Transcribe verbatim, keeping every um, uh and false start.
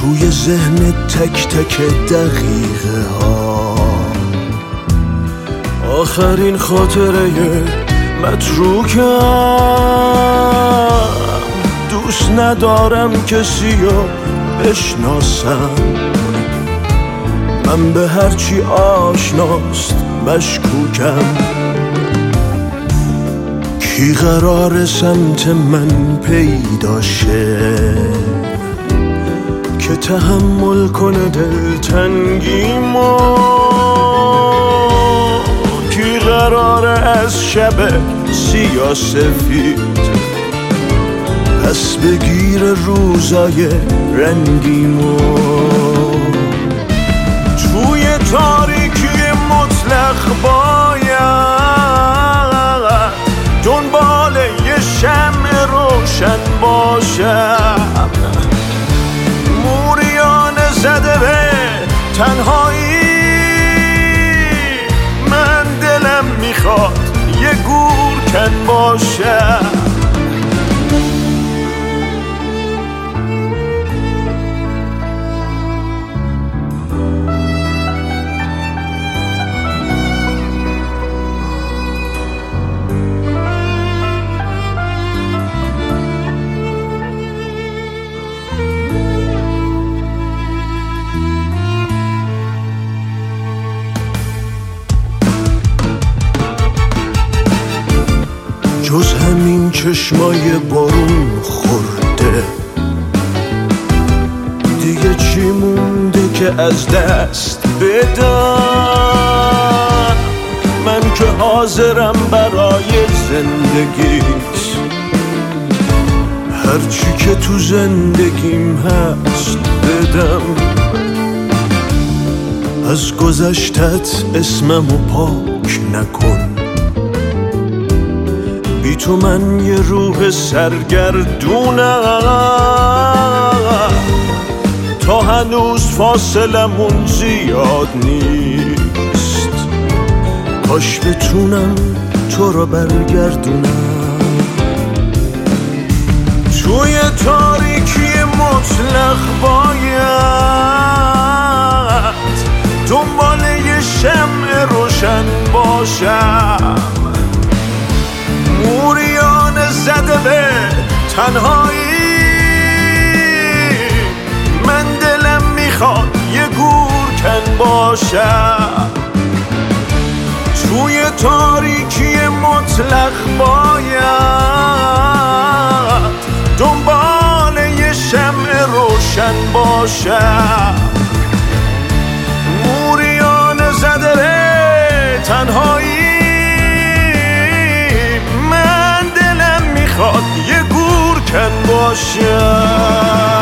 توی ذهن تک تک دقیقه ها آخرین خاطره متروکم. دوست ندارم کسی رو بشناسم، من به هرچی آشناست مشکوکم. کی قرار سمت من پیدا شه که تحمل کنه دلتنگیمو؟ کی قراره از شب سیاه سفید پس بگیر روزای رنگیمو؟ توی تاریکی مطلق باید دنبال یه شمع روشن باشم. موریانه زده به تنهایی، من دلم میخواد یه گورکن باشم. جز همین چشمای بارون خورده دیگه چی مونده که از دست بدم؟ من که حاضرم برای زندگیت هرچی که تو زندگیم هست بدم. از گذشتت اسممو پاک نکن، بی تو من یه روح سرگردونم. تا هنوز فاصلمون زیاد نیست، کاش بتونم تو رو برگردونم. توی تاریکی مطلق باید دنبال یه شمع روشن باشم. موریانه زده به تنهایی، من دلم میخواد یه گورکن باشم. توی تاریکی مطلق باید دنبال یه شمع روشن باشم. موریانه زده به تنهایی، یه گورکن باشم.